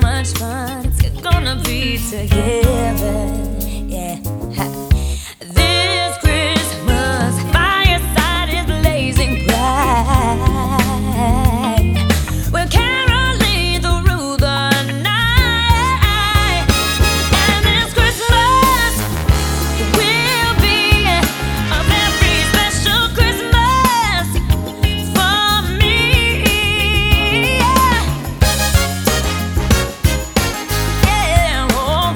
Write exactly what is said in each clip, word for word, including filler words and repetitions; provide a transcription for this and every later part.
much fun it's gonna be together. Yeah. This Christmas fireside is blazing bright. We're caroling through the night, and this Christmas will be a very special Christmas for me. Yeah. Yeah. Oh,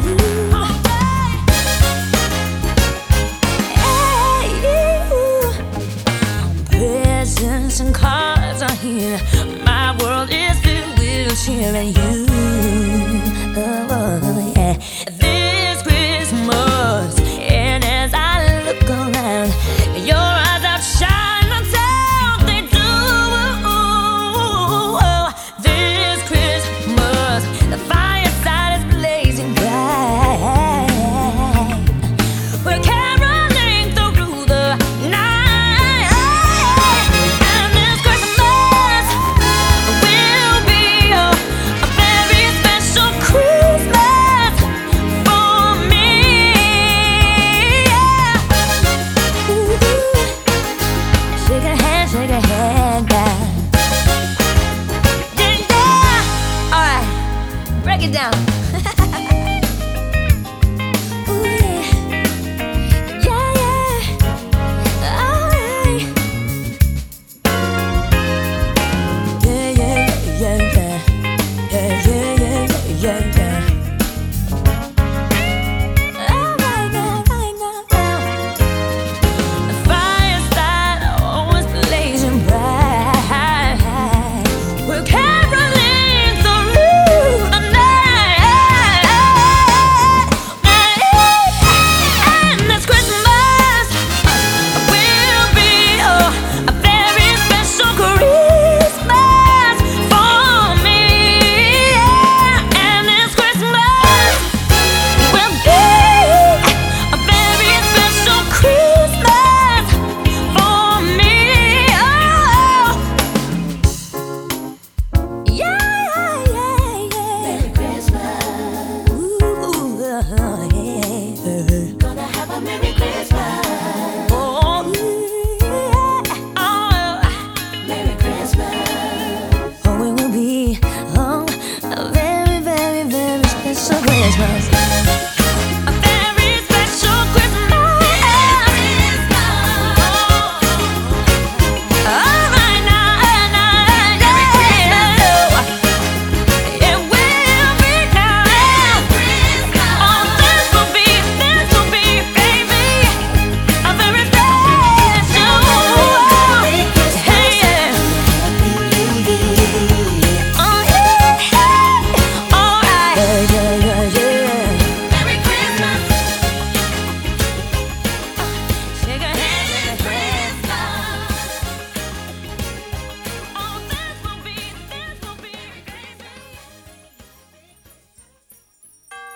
hey, presents and cards are here. My world is filled with cheer and you. Oh, yeah. This Christmas, and as I look around, your eyes outshine the town they do. This Christmas, the fireside is blazing bright. We're caroling through the night, and this Christmas will be a, a very special Christmas for me. Yeah. Ooh, shake a hand, shake a hand, yeah. Yeah, yeah. All right, break it down. Ooh, yeah. Yeah, yeah. All right. Yeah, yeah, yeah, yeah. Yeah, yeah, yeah, yeah, yeah. All right now, right now, now. The fireside always blazing bright. We're caroling through the night, and this Christmas will be a, a very special Christmas for me. Yeah. And this Christmas will be a very special Christmas for me. Oh. Yeah, yeah, yeah. Merry Christmas. Ooh, yeah. Gonna have a Merry Christmas. Oh, yeah. Oh, Merry Christmas. Oh, it will be, oh, a very, very, very special Christmas.